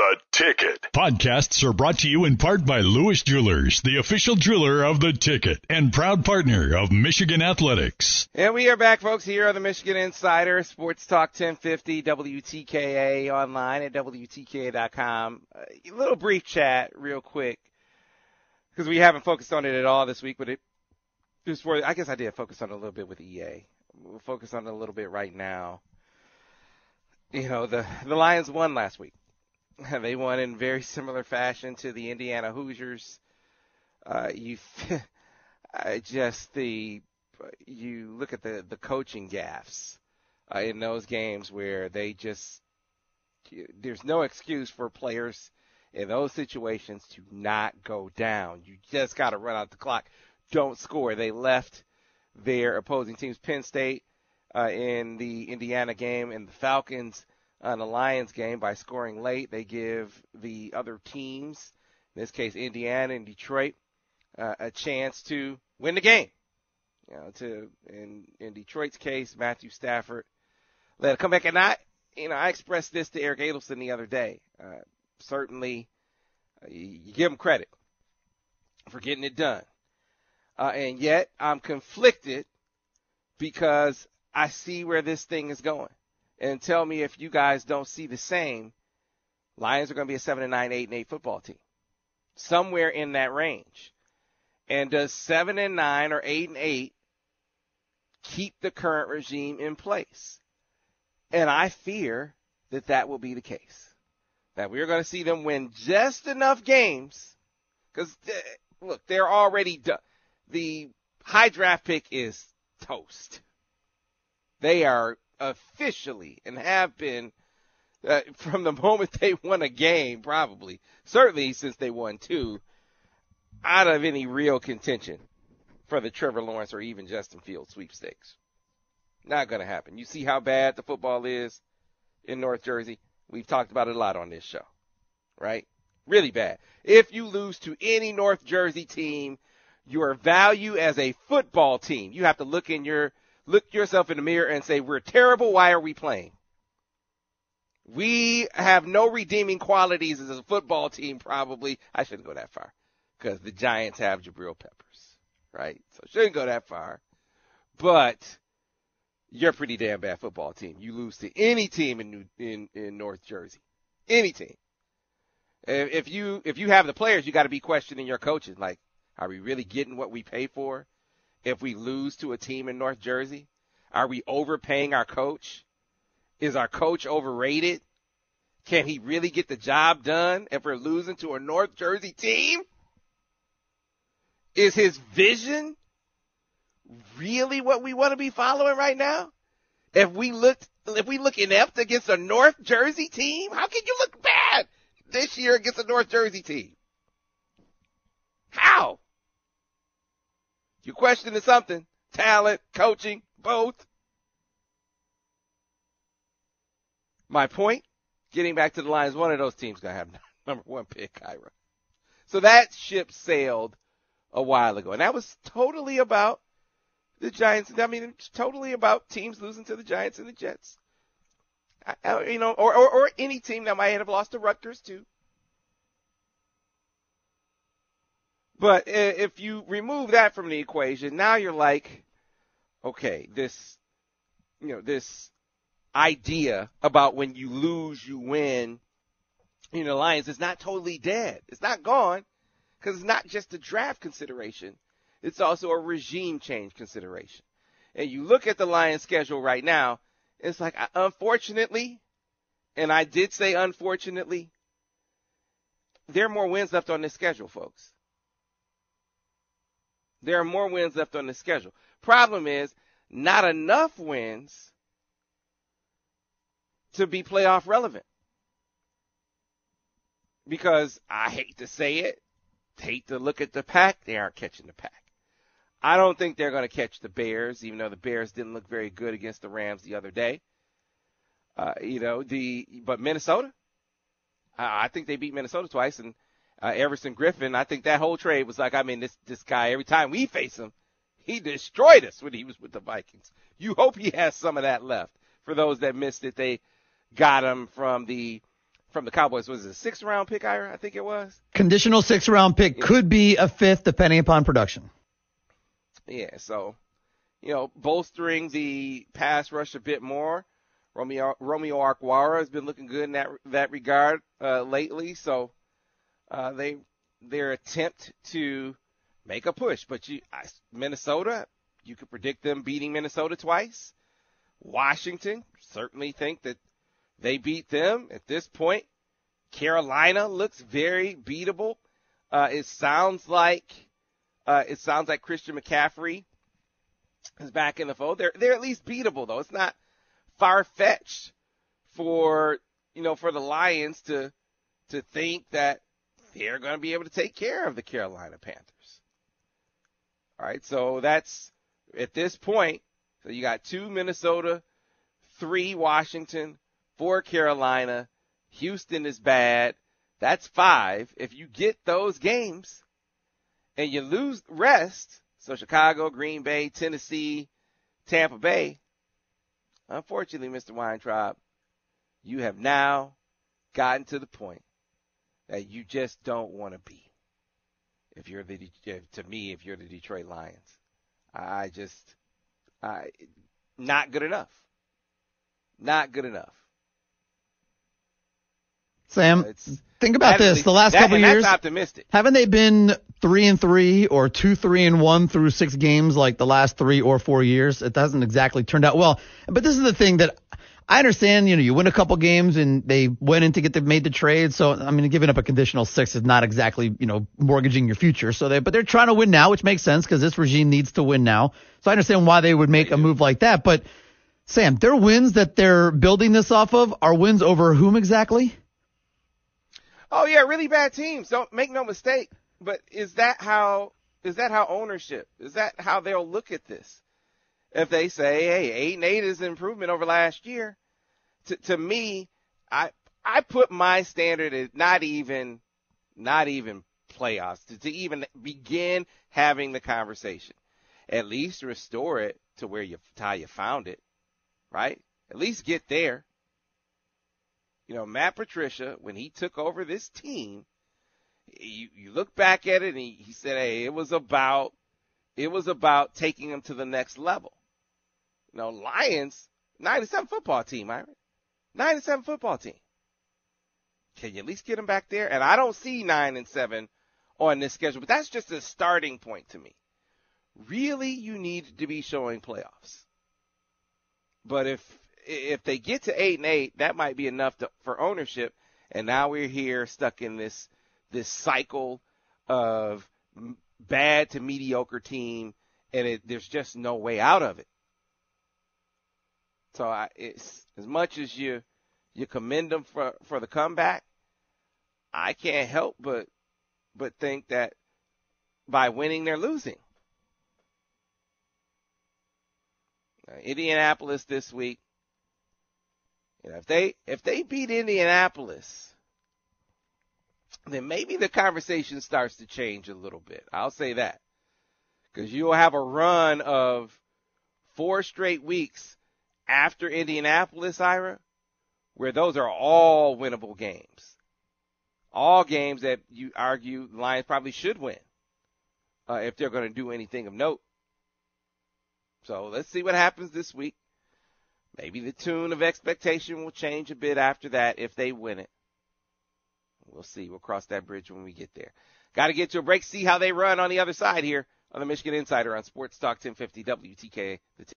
The Ticket. Podcasts are brought to you in part by Lewis Jewelers, the official jeweler of The Ticket and proud partner of Michigan Athletics. And we are back, folks, here on the Michigan Insider, Sports Talk 1050, WTKA online at WTKA.com. A little brief chat real quick because we haven't focused on it at all this week, but I guess I did focus on it a little bit with EA. We'll focus on it a little bit right now. You know, the Lions won last week. They won in very similar fashion to the Indiana Hoosiers. You look at the coaching gaffes in those games where there's no excuse for players in those situations to not go down. You just got to run out the clock. Don't score. They left their opposing teams, Penn State in the Indiana game and the Falcons on the Lions game, by scoring late. They give the other teams, in this case Indiana and Detroit, a chance to win the game. You know, in Detroit's case, Matthew Stafford let it come back. And I expressed this to Eric Adelson the other day. Certainly, you give him credit for getting it done. And yet I'm conflicted because I see where this thing is going. And tell me if you guys don't see the same. Lions are going to be a 7-9, 8-8 football team, somewhere in that range. And does 7-9 or 8-8 keep the current regime in place? And I fear that will be the case. That we're going to see them win just enough games. Because, look, they're already done. The high draft pick is toast. They are officially and have been from the moment they won a game, probably, certainly since they won two, out of any real contention for the Trevor Lawrence or even Justin Fields sweepstakes. Not going to happen. You see how bad the football is in North Jersey? We've talked about it a lot on this show, right? Really bad. If you lose to any North Jersey team, your value as a football team, you have to look yourself in the mirror and say, we're terrible. Why are we playing? We have no redeeming qualities as a football team, probably. I shouldn't go that far because the Giants have Jabril Peppers, right? So I shouldn't go that far. But you're a pretty damn bad football team. You lose to any team in North Jersey. Any team. If you have the players, you got to be questioning your coaches. Like, are we really getting what we pay for? If we lose to a team in North Jersey? Are we overpaying our coach? Is our coach overrated? Can he really get the job done if we're losing to a North Jersey team? Is his vision really what we want to be following right now? If we look inept against a North Jersey team, how can you look bad this year against a North Jersey team? How? You're questioning something. Talent, coaching, both. My point, getting back to the Lions, one of those teams going to have number one pick, Kyra. So that ship sailed a while ago. And that was totally about the Giants. I mean, it's totally about teams losing to the Giants and the Jets. Or any team that might have lost to Rutgers, too. But if you remove that from the equation, now you're like, okay, this idea about when you lose, you win, the Lions is not totally dead. It's not gone because it's not just a draft consideration. It's also a regime change consideration. And you look at the Lions schedule right now, it's like, unfortunately, and I did say unfortunately, there are more wins left on this schedule, folks. There are more wins left on the schedule. Problem is, not enough wins to be playoff relevant. Because I hate to say it, hate to look at the pack, they aren't catching the pack. I don't think they're going to catch the Bears, even though the Bears didn't look very good against the Rams the other day. But Minnesota, I think they beat Minnesota twice, and Everson Griffin, I think that whole trade was like, this guy, every time we face him, he destroyed us when he was with the Vikings. You hope he has some of that left. For those that missed it, they got him from the from the Cowboys. Was it a 6th round pick, Ira? I think it was. Conditional 6th round pick, could be a 5th depending upon production. Yeah, so, bolstering the pass rush a bit more. Romeo Okwara has been looking good in that regard lately. So their attempt to make a push. But Minnesota, you could predict them beating Minnesota twice. Washington, certainly think that they beat them. At this point, Carolina looks very beatable. It sounds like Christian McCaffrey is back in the fold. They're at least beatable, though. It's not far-fetched for the Lions to think that they're going to be able to take care of the Carolina Panthers. All right, so that's at this point. So you got 2 Minnesota, 3 Washington, 4 Carolina. Houston is bad. That's 5. If you get those games and you lose rest, so Chicago, Green Bay, Tennessee, Tampa Bay, unfortunately, Mr. Weintraub, you have now gotten to the point that you just don't want to be. If you're the Detroit Lions, not good enough. Not good enough. Sam, think about this. The last couple years, that's optimistic. Haven't they been 3-3 or 2-3-1 through 6 games like the last 3 or 4 years? It hasn't exactly turned out well. But this is the thing that I understand. You win a couple games and they went in to made the trade. So I mean, giving up a conditional 6 is not exactly mortgaging your future. But they're trying to win now, which makes sense because this regime needs to win now. So I understand why they would make a move like that. But Sam, their wins that they're building this off of are wins over whom exactly? Oh yeah, really bad teams. Don't make no mistake. But is that how ownership? Is that how they'll look at this? If they say, hey, 8-8 is an improvement over last year, to me, I put my standard at not even playoffs to even begin having the conversation. At least restore it to how you found it, right? At least get there. Matt Patricia, when he took over this team, you look back at it and he said, hey, it was about taking them to the next level. Lions, 9-7 football team, Ira. 9-7 football team. Can you at least get them back there? And I don't see 9-7 on this schedule, but that's just a starting point to me. Really, you need to be showing playoffs. But if they get to 8-8, that might be enough for ownership. And now we're here stuck in this cycle of bad to mediocre team, there's just no way out of it. So it's as much as you commend them for the comeback, I can't help but think that by winning they're losing. Indianapolis this week. If they beat Indianapolis, then maybe the conversation starts to change a little bit. I'll say that. Because you'll have a run of 4 straight weeks after Indianapolis, Ira, where those are all winnable games. All games that you argue the Lions probably should win if they're going to do anything of note. So let's see what happens this week. Maybe the tune of expectation will change a bit after that if they win it. We'll see. We'll cross that bridge when we get there. Got to get to a break, see how they run on the other side here on the Michigan Insider on Sports Talk 1050 WTK.